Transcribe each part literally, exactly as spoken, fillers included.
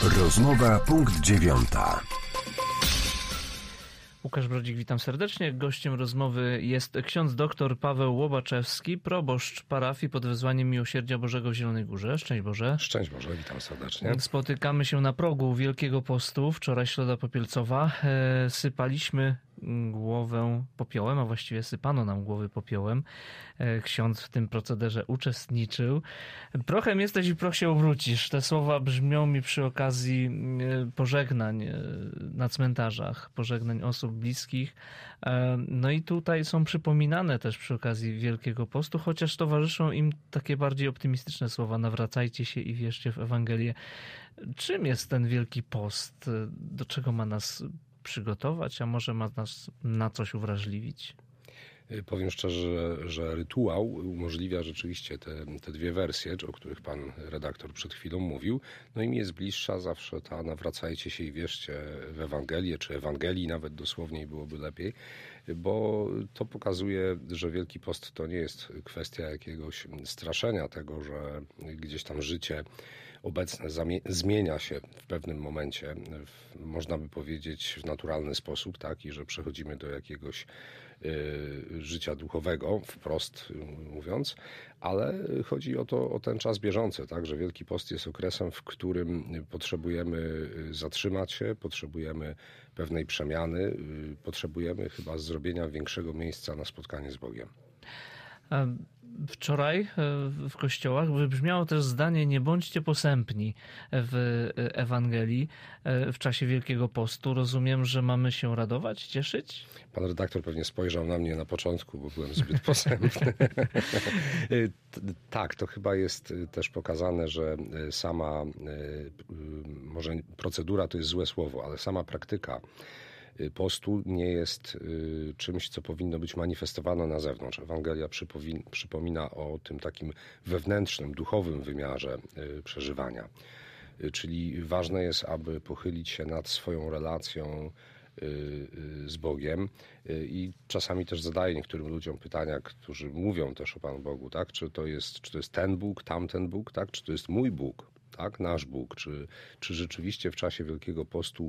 Rozmowa punkt dziewiąta. Łukasz Brodzik, witam serdecznie. Gościem rozmowy jest ksiądz doktor Paweł Łobaczewski, proboszcz parafii pod wezwaniem Miłosierdzia Bożego w Zielonej Górze. Szczęść Boże. Szczęść Boże, witam serdecznie. Spotykamy się na progu Wielkiego Postu, wczoraj Środa Popielcowa. Sypaliśmy głowę popiołem, a właściwie sypano nam głowy popiołem. Ksiądz w tym procederze uczestniczył. Prochem jesteś i proch się obrócisz. Te słowa brzmią mi przy okazji pożegnań na cmentarzach, pożegnań osób bliskich. No i tutaj są przypominane też przy okazji Wielkiego Postu, chociaż towarzyszą im takie bardziej optymistyczne słowa: nawracajcie się i wierzcie w Ewangelię. Czym jest ten Wielki Post? Do czego ma nas przygotować, a może ma nas na coś uwrażliwić? Powiem szczerze, że, że rytuał umożliwia rzeczywiście te, te dwie wersje, o których pan redaktor przed chwilą mówił. No i mi jest bliższa zawsze ta nawracajcie się i wierzcie w Ewangelię, czy Ewangelii nawet dosłowniej byłoby lepiej, bo to pokazuje, że Wielki Post to nie jest kwestia jakiegoś straszenia tego, że gdzieś tam życie obecne zmienia się w pewnym momencie, w, można by powiedzieć, w naturalny sposób, tak, i że przechodzimy do jakiegoś y, życia duchowego, wprost mówiąc, ale chodzi o to, o ten czas bieżący, tak, że Wielki Post jest okresem, w którym potrzebujemy zatrzymać się, potrzebujemy pewnej przemiany, y, potrzebujemy chyba zrobienia większego miejsca na spotkanie z Bogiem. Wczoraj w kościołach wybrzmiało też zdanie: nie bądźcie posępni w Ewangelii w czasie Wielkiego Postu. Rozumiem, że mamy się radować, cieszyć? Pan redaktor pewnie spojrzał na mnie na początku, bo byłem zbyt posępny. Tak, to chyba jest też pokazane, że sama, może procedura to jest złe słowo, ale sama praktyka postu nie jest czymś, co powinno być manifestowane na zewnątrz. Ewangelia przypowin- przypomina o tym takim wewnętrznym, duchowym wymiarze przeżywania. Czyli ważne jest, aby pochylić się nad swoją relacją z Bogiem i czasami też zadaję niektórym ludziom pytania, którzy mówią też o Panu Bogu, tak? Czy to jest, czy to jest ten Bóg, tamten Bóg, tak? Czy to jest mój Bóg, tak? Nasz Bóg, czy, czy rzeczywiście w czasie Wielkiego Postu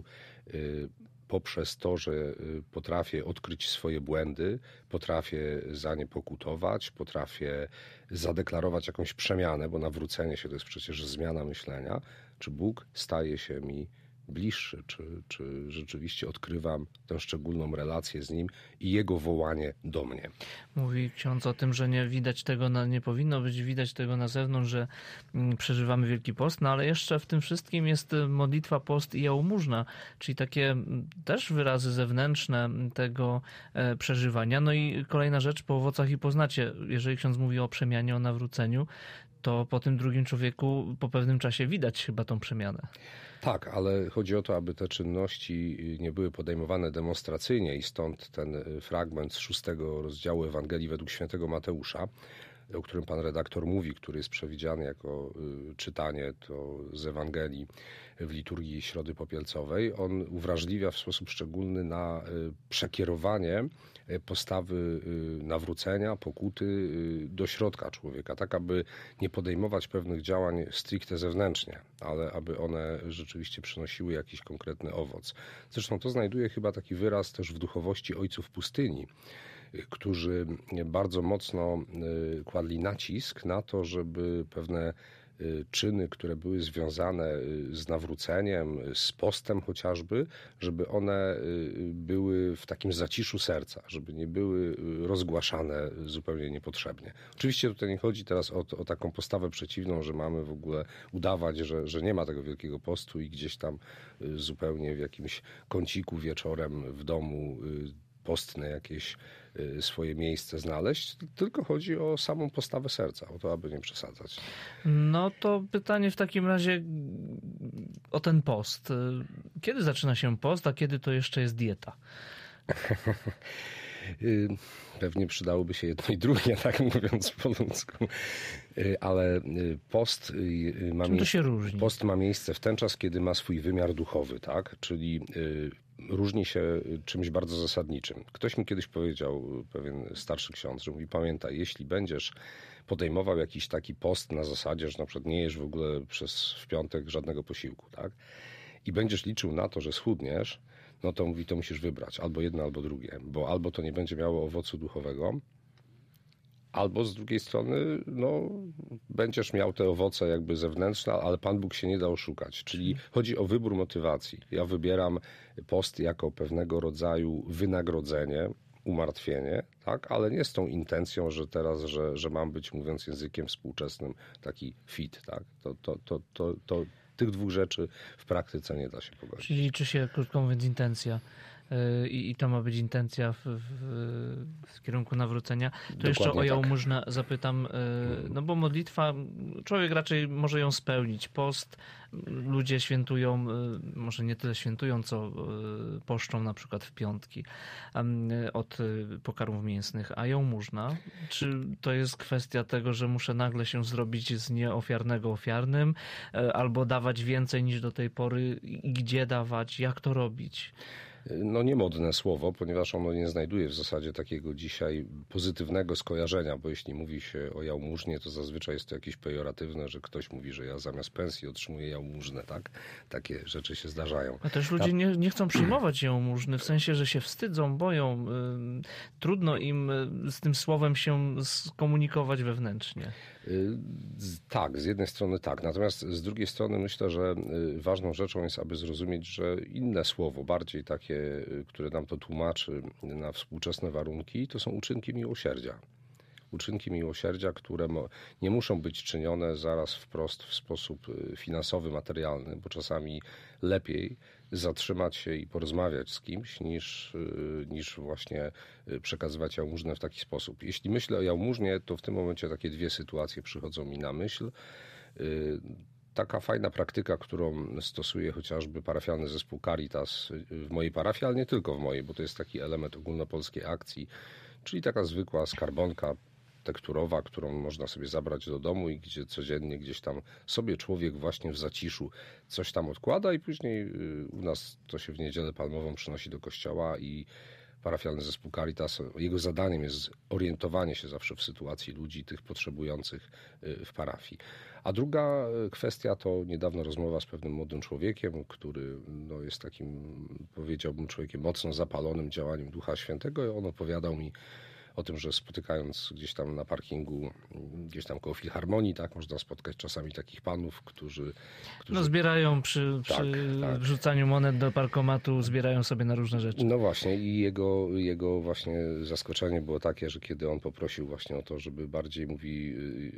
poprzez to, że potrafię odkryć swoje błędy, potrafię za nie pokutować, potrafię zadeklarować jakąś przemianę, bo nawrócenie się to jest przecież zmiana myślenia, czy Bóg staje się mi bliższy, czy, czy rzeczywiście odkrywam tę szczególną relację z Nim i Jego wołanie do mnie. Mówi ksiądz o tym, że nie widać tego, na, nie powinno być widać tego na zewnątrz, że przeżywamy Wielki Post, no ale jeszcze w tym wszystkim jest modlitwa, post i jałmużna, czyli takie też wyrazy zewnętrzne tego przeżywania. No i kolejna rzecz: po owocach i poznacie. Jeżeli ksiądz mówi o przemianie, o nawróceniu, to po tym drugim człowieku po pewnym czasie widać chyba tą przemianę. Tak, ale chodzi o to, aby te czynności nie były podejmowane demonstracyjnie i stąd ten fragment z szóstego rozdziału Ewangelii według świętego Mateusza, o którym pan redaktor mówi, który jest przewidziany jako czytanie to z Ewangelii w liturgii Środy Popielcowej. On uwrażliwia w sposób szczególny na przekierowanie postawy nawrócenia, pokuty do środka człowieka, tak aby nie podejmować pewnych działań stricte zewnętrznie, ale aby one rzeczywiście przynosiły jakiś konkretny owoc. Zresztą to znajduje chyba taki wyraz też w duchowości ojców pustyni, którzy bardzo mocno kładli nacisk na to, żeby pewne czyny, które były związane z nawróceniem, z postem chociażby, żeby one były w takim zaciszu serca, żeby nie były rozgłaszane zupełnie niepotrzebnie. Oczywiście tutaj nie chodzi teraz o, o taką postawę przeciwną, że mamy w ogóle udawać, że, że nie ma tego Wielkiego Postu i gdzieś tam zupełnie w jakimś kąciku wieczorem w domu postne jakieś swoje miejsce znaleźć, tylko chodzi o samą postawę serca, o to, aby nie przesadzać. No to pytanie w takim razie o ten post. Kiedy zaczyna się post, a kiedy to jeszcze jest dieta? Pewnie przydałoby się jedno i drugie, tak mówiąc po ludzku. Ale post ma, Czym to się różni? Post ma miejsce w ten czas, kiedy ma swój wymiar duchowy, tak? Czyli różni się czymś bardzo zasadniczym. Ktoś mi kiedyś powiedział, pewien starszy ksiądz, że mówi: pamiętaj, jeśli będziesz podejmował jakiś taki post na zasadzie, że na przykład nie jesz w ogóle przez w piątek żadnego posiłku, tak? I będziesz liczył na to, że schudniesz, no to mówi, to musisz wybrać albo jedno, albo drugie, bo albo to nie będzie miało owocu duchowego, albo z drugiej strony no, będziesz miał te owoce jakby zewnętrzne, ale Pan Bóg się nie da oszukać. Czyli chodzi o wybór motywacji. Ja wybieram post jako pewnego rodzaju wynagrodzenie, umartwienie, tak, ale nie z tą intencją, że teraz, że, że mam być, mówiąc językiem współczesnym, taki fit, tak. To, to, to, to, to tych dwóch rzeczy w praktyce nie da się pogodzić. Czyli liczy się, krótko mówiąc, intencja. I, i to ma być intencja w, w, w kierunku nawrócenia. To Dokładnie jeszcze o jałmużnę tak. zapytam, no bo modlitwa, człowiek raczej może ją spełnić. Post, ludzie świętują, może nie tyle świętują, co poszczą na przykład w piątki od pokarmów mięsnych. A jałmużna, czy to jest kwestia tego, że muszę nagle się zrobić z nieofiarnego ofiarnym, albo dawać więcej niż do tej pory? Gdzie dawać? Jak to robić? No niemodne słowo, ponieważ ono nie znajduje w zasadzie takiego dzisiaj pozytywnego skojarzenia, bo jeśli mówi się o jałmużnie, to zazwyczaj jest to jakieś pejoratywne, że ktoś mówi, że ja zamiast pensji otrzymuję jałmużnę, tak? Takie rzeczy się zdarzają. A też ludzie nie, nie chcą przyjmować jałmużny, w sensie, że się wstydzą, boją. Trudno im z tym słowem się skomunikować wewnętrznie. Tak, z jednej strony tak. Natomiast z drugiej strony myślę, że ważną rzeczą jest, aby zrozumieć, że inne słowo, bardziej takie, które nam to tłumaczy na współczesne warunki, to są uczynki miłosierdzia. Uczynki miłosierdzia, które nie muszą być czynione zaraz wprost w sposób finansowy, materialny, bo czasami lepiej zatrzymać się i porozmawiać z kimś, niż, niż właśnie przekazywać jałmużnę w taki sposób. Jeśli myślę o jałmużnie, to w tym momencie takie dwie sytuacje przychodzą mi na myśl. Taka fajna praktyka, którą stosuje chociażby parafialny zespół Caritas w mojej parafii, ale nie tylko w mojej, bo to jest taki element ogólnopolskiej akcji, czyli taka zwykła skarbonka tekturowa, którą można sobie zabrać do domu i gdzie codziennie gdzieś tam sobie człowiek właśnie w zaciszu coś tam odkłada i później u nas to się w niedzielę palmową przynosi do kościoła i parafialny zespół Caritas, jego zadaniem jest orientowanie się zawsze w sytuacji ludzi, tych potrzebujących w parafii. A druga kwestia to niedawno rozmowa z pewnym młodym człowiekiem, który no, jest takim, powiedziałbym, człowiekiem mocno zapalonym działaniem Ducha Świętego i on opowiadał mi o tym, że spotykając gdzieś tam na parkingu, gdzieś tam koło Filharmonii, tak, można spotkać czasami takich panów, którzy... którzy... No zbierają przy, przy tak, tak. wrzucaniu monet do parkomatu, zbierają sobie na różne rzeczy. No właśnie i jego, jego właśnie zaskoczenie było takie, że kiedy on poprosił właśnie o to, żeby bardziej mówi...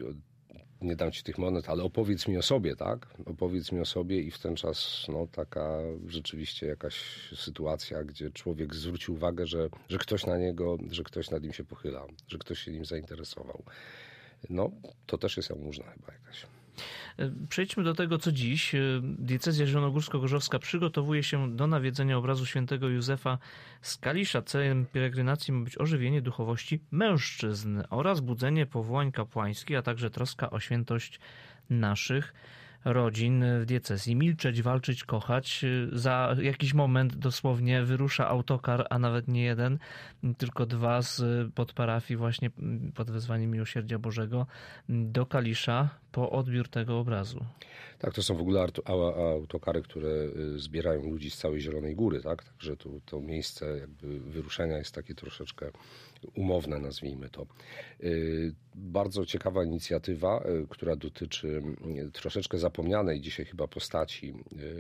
nie dam ci tych monet, ale opowiedz mi o sobie, tak? Opowiedz mi o sobie i w ten czas no, taka rzeczywiście jakaś sytuacja, gdzie człowiek zwrócił uwagę, że, że ktoś na niego, że ktoś nad nim się pochyla, że ktoś się nim zainteresował. No, to też jest jałmużna chyba jakaś. Przejdźmy do tego, co dziś. Diecezja zielonogórsko-gorzowska przygotowuje się do nawiedzenia obrazu świętego Józefa z Kalisza. Celem peregrinacji ma być ożywienie duchowości mężczyzn oraz budzenie powołań kapłańskich, a także troska o świętość naszych rodzin w diecezji. Milczeć, walczyć, kochać. Za jakiś moment dosłownie wyrusza autokar, a nawet nie jeden, tylko dwa z podparafii właśnie pod wezwaniem Miłosierdzia Bożego do Kalisza po odbiór tego obrazu. Tak, to są w ogóle autokary, które zbierają ludzi z całej Zielonej Góry, tak? Także to, to miejsce jakby wyruszenia jest takie troszeczkę umowne, nazwijmy to. Bardzo ciekawa inicjatywa, która dotyczy troszeczkę zapomnianej dzisiaj chyba postaci,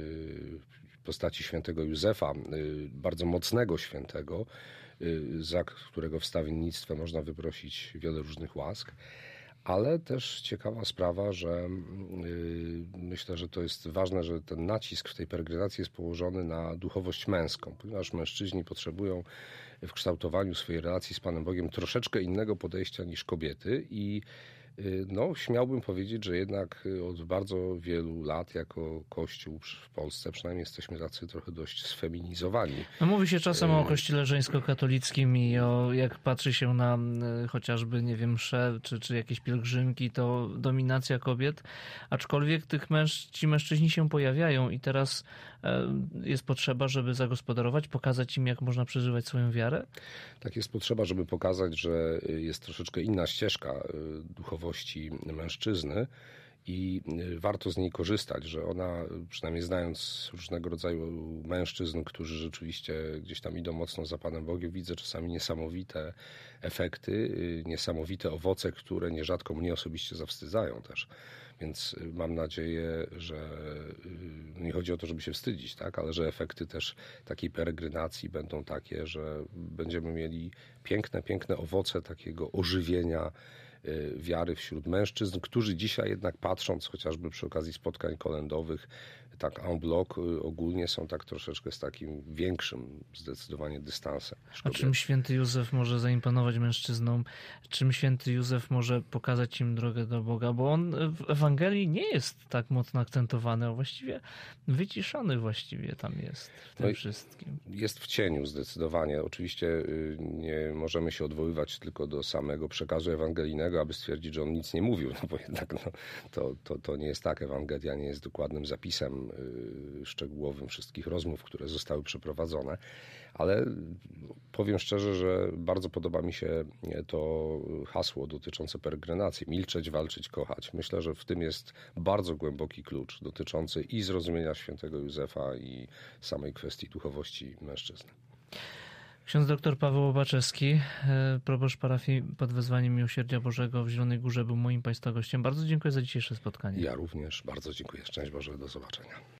postaci świętego Józefa, bardzo mocnego świętego, za którego wstawiennictwem można wyprosić wiele różnych łask. Ale też ciekawa sprawa, że yy, myślę, że to jest ważne, że ten nacisk w tej peregrinacji jest położony na duchowość męską, ponieważ mężczyźni potrzebują w kształtowaniu swojej relacji z Panem Bogiem troszeczkę innego podejścia niż kobiety i yy, no, śmiałbym powiedzieć, że jednak od bardzo wielu lat jako Kościół w Polsce przynajmniej jesteśmy tacy trochę dość sfeminizowani. No, mówi się czasem o kościele żeńsko-katolickim i o, jak patrzy się na chociażby, nie wiem, msze czy, czy jakieś pielgrzymki, to dominacja kobiet, aczkolwiek tych męż, ci mężczyźni się pojawiają i teraz jest potrzeba, żeby zagospodarować, pokazać im, jak można przeżywać swoją wiarę? Tak, jest potrzeba, żeby pokazać, że jest troszeczkę inna ścieżka duchowości duchowości mężczyzny. I warto z niej korzystać, że ona, przynajmniej znając różnego rodzaju mężczyzn, którzy rzeczywiście gdzieś tam idą mocno za Panem Bogiem, widzę czasami niesamowite efekty, niesamowite owoce, które nierzadko mnie osobiście zawstydzają też. Więc mam nadzieję, że nie chodzi o to, żeby się wstydzić, tak? Ale że efekty też takiej peregrynacji będą takie, że będziemy mieli piękne, piękne owoce takiego ożywienia wiary wśród mężczyzn, którzy dzisiaj jednak patrząc chociażby przy okazji spotkań kolędowych, tak en bloc ogólnie są tak troszeczkę z takim większym zdecydowanie dystansem. A czym święty Józef może zaimponować mężczyznom? Czym święty Józef może pokazać im drogę do Boga? Bo on w Ewangelii nie jest tak mocno akcentowany, a właściwie wyciszony właściwie tam jest w tym no wszystkim. Jest w cieniu zdecydowanie. Oczywiście nie możemy się odwoływać tylko do samego przekazu ewangelijnego, aby stwierdzić, że on nic nie mówił, no bo jednak no, to, to, to nie jest tak. Ewangelia nie jest dokładnym zapisem szczegółowym wszystkich rozmów, które zostały przeprowadzone, ale powiem szczerze, że bardzo podoba mi się to hasło dotyczące peregrynacji. Milczeć, walczyć, kochać. Myślę, że w tym jest bardzo głęboki klucz dotyczący i zrozumienia świętego Józefa i samej kwestii duchowości mężczyzny. Ksiądz dr Paweł Łobaczewski, proboszcz parafii pod wezwaniem Miłosierdzia Bożego w Zielonej Górze, był moim Państwa gościem. Bardzo dziękuję za dzisiejsze spotkanie. Ja również bardzo dziękuję. Szczęść Boże, do zobaczenia.